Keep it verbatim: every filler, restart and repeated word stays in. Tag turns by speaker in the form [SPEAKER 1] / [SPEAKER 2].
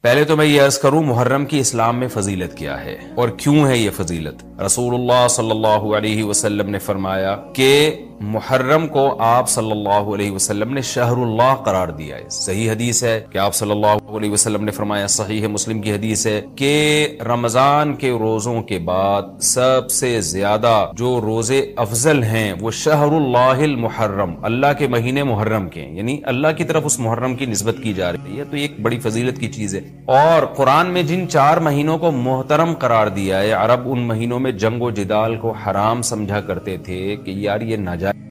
[SPEAKER 1] पहले तो मैं ये अर्ज करूं मुहर्रम की इस्लाम में फजीलत क्या है और क्यों है ये फजीलत। रसूलुल्लाह सल्लल्लाहु अलैहि वसल्लम ने फरमाया कि मुहर्रम को आप सल्लल्लाहु अलैहि वसल्लम ने शहरुल्लाह करार दिया है। सही हदीस है कि आप सल्लल्लाहु अलैहि वसल्लम ने फरमाया, सही है मुस्लिम की हदीस है कि रमजान के रोजों के बाद सबसे ज्यादा जो रोजे अफजल हैं वो शहरुल्लाहिल मुहर्रम, अल्लाह के महीने मुहर्रम के, यानी अल्लाह की तरफ उस मुहर्रम की निस्बत की जा रही है। तो ये एक बड़ी फजीलत की चीज है। और कुरान में जिन चार महीनों को मोहतरम करार दिया है, अरब उन महीनों में जंग व जिदाल को हराम समझा करते थे कि यार ये नाजायज